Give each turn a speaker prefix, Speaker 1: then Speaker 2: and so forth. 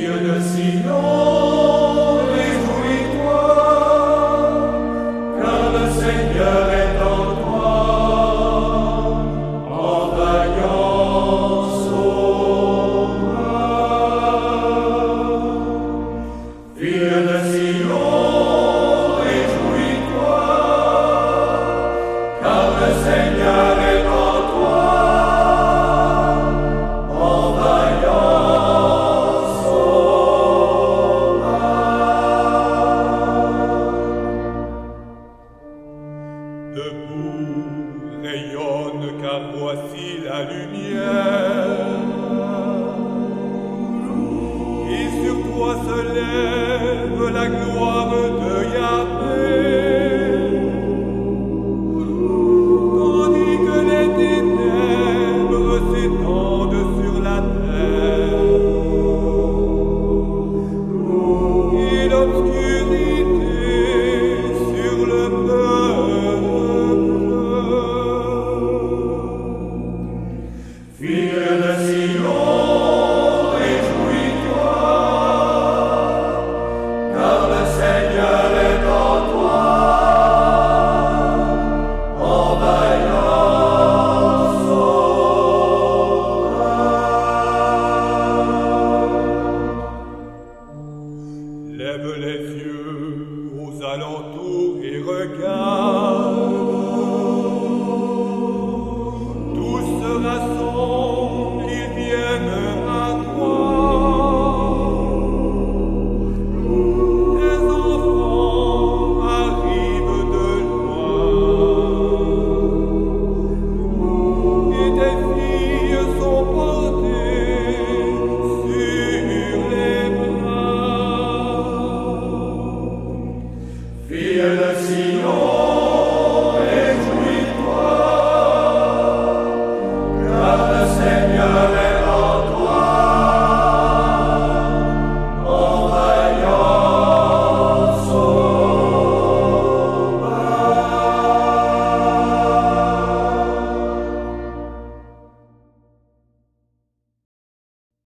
Speaker 1: Fille de Sion, réjouis-toi, car le Seigneur est en toi, en vaillant sauveur. Fille de Sion, réjouis-toi, car le Seigneur est en toi, en vaillant sauveur.
Speaker 2: Debout, rayonne, car voici la lumière. Et sur toi se lève la gloire de Yahvé. Tandis que les ténèbres s'étendent sur la terre et l'obscurité sur le peuple.
Speaker 1: Fille de Sion, réjouis-toi, car le Seigneur est en toi, en vaillant sauveur.
Speaker 2: Lève les yeux aux alentours et regarde.